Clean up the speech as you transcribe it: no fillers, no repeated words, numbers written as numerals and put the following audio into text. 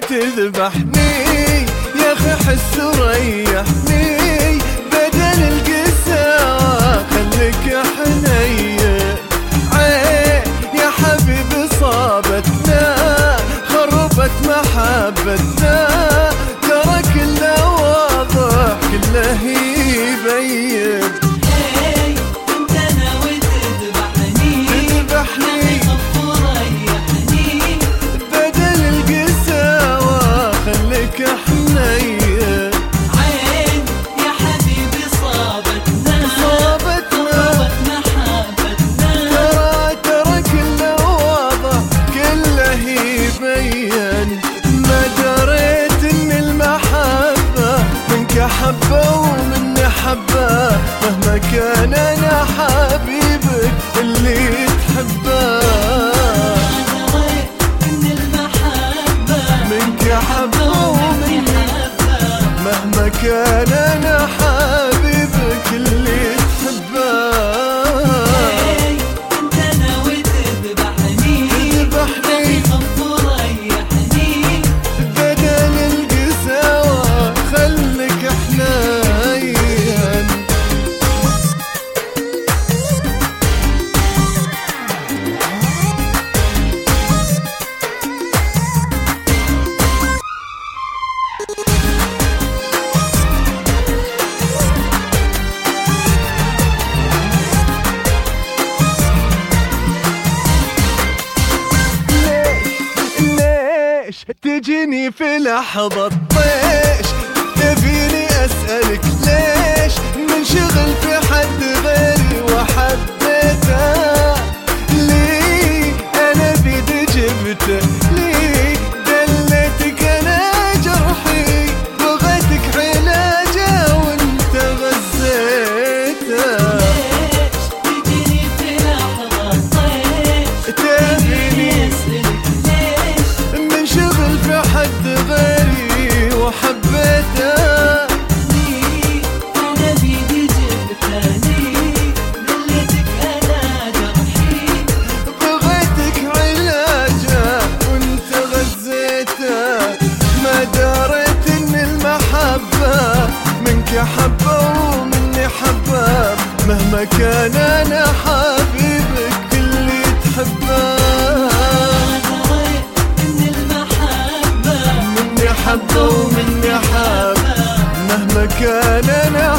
تذبحني يا اخي حس وريحني، بدل القساوة خليك حنين. عين يا حبيبي صابتنا خربت محبتنا، ترى كله واضح كله يبين. انت ناوي تذبحني وريحني، بدل القساوة خليك حنين. عين يا حبيبي صابتنا خربت محبتنا، ترى كله واضح كله يبين. ما دريت ان المحبة منك حبة ومني حبة، مهما كان انا حبيبك اللي تحبه. منك حبة ومني حبة، مهما كان انا حبيبك اللي تحبه. انت ناوي تذبحني وريحني، بدل القساوة خليك حنين. ليش تجيني في لحظة طيش، تبيني أسألك ليش منشغل في حد غيري وحبيته؟ ليه أنا بيدي جبته؟ ليه دليتك أنا جرحي بغيتك علاجه وانت غزيته؟ تجيني في لحظة طيش، تبيني أسألك ليش منشغل في حد غيري وحبيته؟ أنا بيدي جبتني دليتك أنا جرحي، بغيتك علاجه وانت غزيته. ما دريت ان المحبة منك حبة ومني حبة، مهما كان انا حبيبك اللي تحبه. إن المحبة مني حبة ومني حبة، مهما كان انا